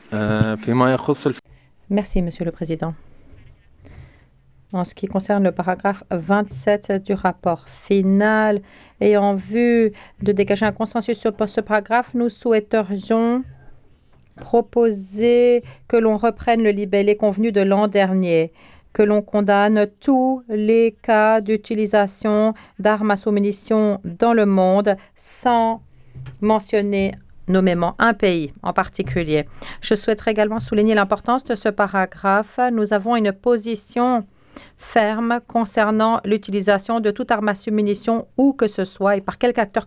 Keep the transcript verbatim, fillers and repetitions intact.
آه، فيما يخص الف... Merci, Monsieur le Président. En ce qui concerne le paragraphe vingt-sept du rapport final, ayant vu de dégager un consensus sur ce paragraphe, nous souhaiterions proposer que l'on reprenne le libellé convenu de l'an dernier, que l'on condamne tous les cas d'utilisation d'armes à sous-munitions dans le monde sans mentionner nommément un pays en particulier. Je souhaiterais également souligner l'importance de ce paragraphe. Nous avons une position ferme concernant l'utilisation de toute arme à sous-munitions où que ce soit et par quelque acteur